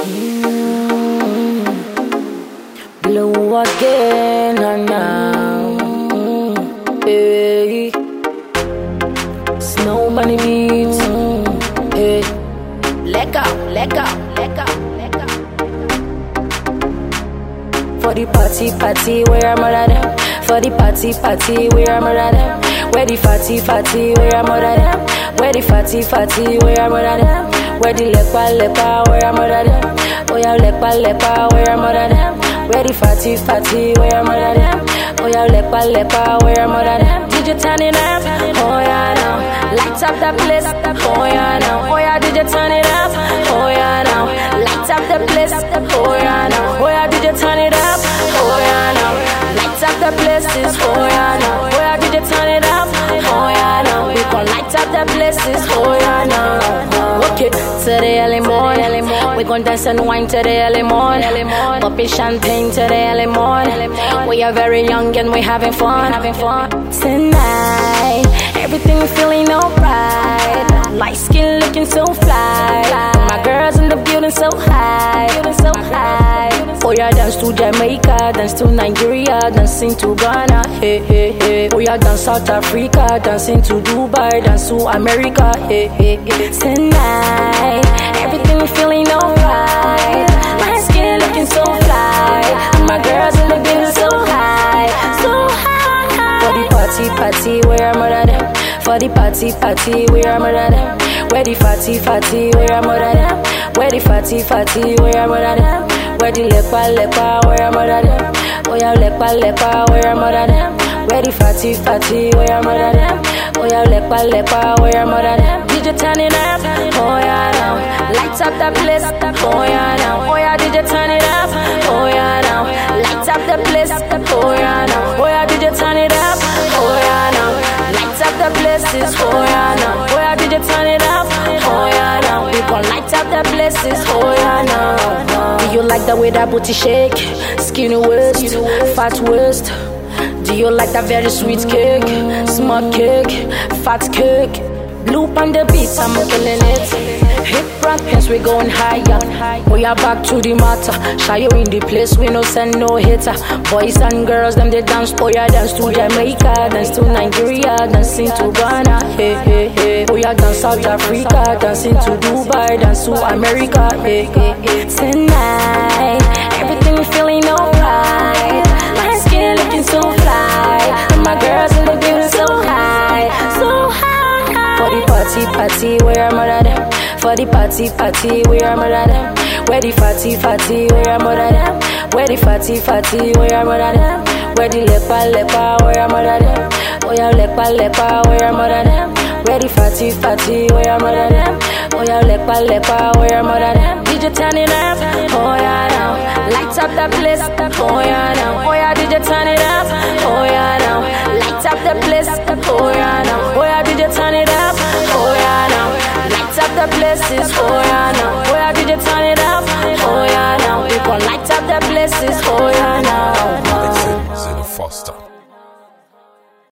Blue again and now. Hey. Snow bunny beats. Hey. Let go, let go, let go, let go. For the party, where I'm at them. For the party, where I'm at them. Where the fatty, where I'm at them. Where the fatty, where I'm at them. Where the lepa, where I'm at them. Oh yeah, lepa, where I'm at them. Where the fatty, where I'm at them. Oh yeah, lepa, where I'm at them. Did you turn it up? Oh yeah, now. Lights up the place. Oh yeah, now. Oh yeah, did you turn it up? Oh yeah, now. Lights up the place. Oh yeah, now. Oh yeah, did you turn it up? Oh yeah, now. Lights up the places. Oh yeah, now. Oh yeah, did you turn it up? Oh yeah, now. We gon' light up the places. Oh yeah, now. Okay, to the early morning. We gon' dance and wine to the early morning. Popping champagne to the early morning. We are very young and we having fun. Tonight, everything we feeling alright. Light skin looking so fly. My girls in the building so high. Oh yeah, dance to Jamaica, dance to Nigeria, dancing to Ghana. Hey, hey, hey. Oh yeah, dance South Africa, dancing to Dubai, dance to America. Hey, hey, hey. Tonight, everything we feeling alright. My skin looking so fly. My girls in the building so high, so high. For the party, where I'm at them. For the party, where I'm at them. Where the fatty, where I'm at them. Where the fatty, where I'm at them. Where the lepa, where I'm at them. Oh yeah, lepa, where I'm at them. Where the fatty, where I'm at them. Oh yeah, lepa, where I'm at them. Did you turn it up? Oh yeah, now. Lights up the place. Oh yeah, now. Oh yeah, did you turn it up? Oh yeah, now. Lights up the place. Oh yeah, now. Oh yeah, did you turn it up? Oh yeah, now. Lights up the places. Oh yeah, now. Oh yeah, did you turn it up? Oh yeah, now. We gon' light up the places. Oh yeah, now. Do you like the way that booty shake? Skinny waist, fat waist. Do you like that very sweet cake? Smart cake, fat cake. Loop on the beat, I'm killing it. Hip rap, hence we going higher. We are back to the matter. Shy you in the place, we no send no hater. Boys and girls, them they dance. Oh yeah, dance to Jamaica, dance to Nigeria, dancing to Ghana. Hey, hey, hey. Oh yeah, dance South Africa, dancing to Dubai, dance to America. Hey, hey, hey. Tonight, everything we feeling alright. My skin looking so fly. My girls in the building so high, so high. For the party, where I'm at them. For the party, where I'm at them. Where the fatty, where I'm at them. Where the fatty, where I'm at them. Where the lepa, where I'm at them. Oh yeah, lepa, where I'm at them. Where the fatty, where I'm at them. Oh yeah, lepa, where I'm at them. Did you turn it up? Oh yeah, now. Lights up the place. Oh yeah, now. Oh yeah, did you turn it up? Oh yeah, now. Lights up the place. Oh yeah, now. Oh yeah, did you turn it up? Oh yeah, now. Lights up the places. Oh yeah, now. Oh yeah, did you turn it up? Oh yeah, now. We gon' light up the places. Oh yeah, now. Zilla Foster.